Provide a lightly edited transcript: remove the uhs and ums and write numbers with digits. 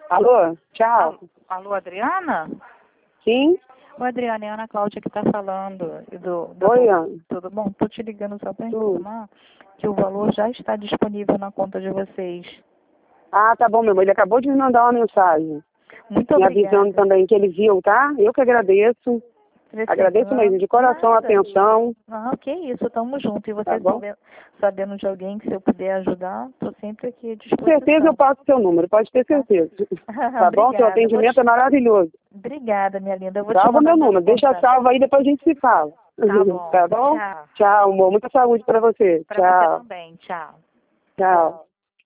Alô? Tchau. Alô, Adriana? Sim? Oi, Adriana, é a Ana Cláudia que está falando. Oi, Ana. Tudo bom? Estou te ligando só para Tudo. informar que o valor já está disponível na conta de vocês. Ah, tá bom, meu irmão. Ele acabou de me mandar uma mensagem. Muito Me obrigada. avisando também que ele viu, tá? Eu que agradeço. Agradeço mesmo, de coração, a Nada. atenção. Ah, que isso, tamo junto. E você Tá bom? sabendo de alguém que se eu puder ajudar, estou sempre aqui à Com disposição. certeza eu passo o seu número, pode ter certeza. Tá bom? Seu Obrigada. atendimento é maravilhoso. Obrigada, minha linda. Eu vou te Salva mandar meu número, deixa mensagem. salvo aí, depois a gente se fala. Tá bom. Tá bom? Tchau. Tchau, amor. Muita saúde pra você. Para você Tchau. também. Tchau. Tchau.